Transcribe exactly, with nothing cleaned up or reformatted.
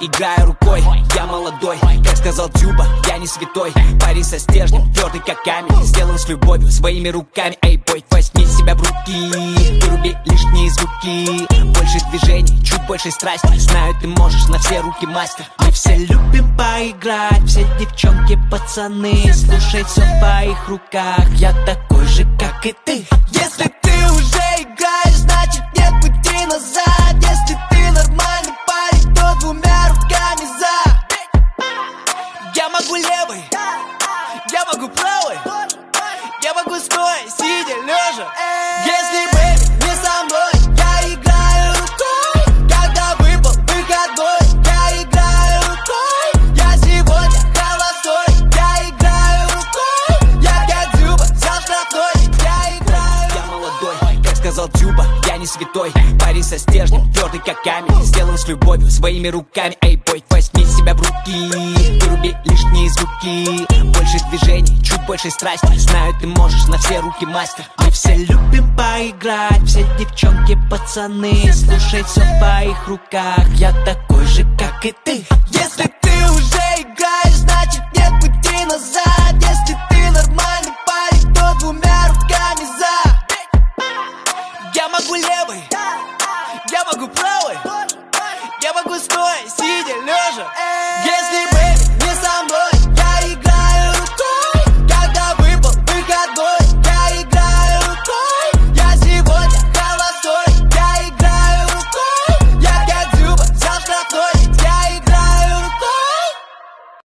играю рукой. Я молодой, как сказал Тюба, я не святой. Парень со стержнем, твердый как камень, сделан с любовью, своими руками. Эй, бой, возьми себя в руки, выруби лишние звуки. Больше движений, чуть больше страсти. Знаю, ты можешь, на все руки мастер. Мы все любим поиграть, все девчонки, пацаны. Слушай, все в твоих руках, я такой же, как и ты. Если ты уже играешь, значит нет пути назад. Если ты нормальный парень, то двумя руками за. Я могу левый, я могу правый, я могу стоя, сидя, лежа. Если бэйби не со мной, я играю рукой. Когда выпал выходной, я играю рукой. Я сегодня холостой, я играю рукой. Я как Тюба, взял штрафной, я играю. Я молодой, как сказал Тюба, я не святой. Парень со стержнем, твердый как камень, сделан с любовью, своими руками. Эй, бой, возьми себя в руки, выруби лишние звуки. Больше движений, чуть больше страсти. Знаю, ты можешь, на все руки мастер. Мы все любим поиграть, все девчонки, пацаны. Слушай, все в твоих руках, я такой же, как и ты. Если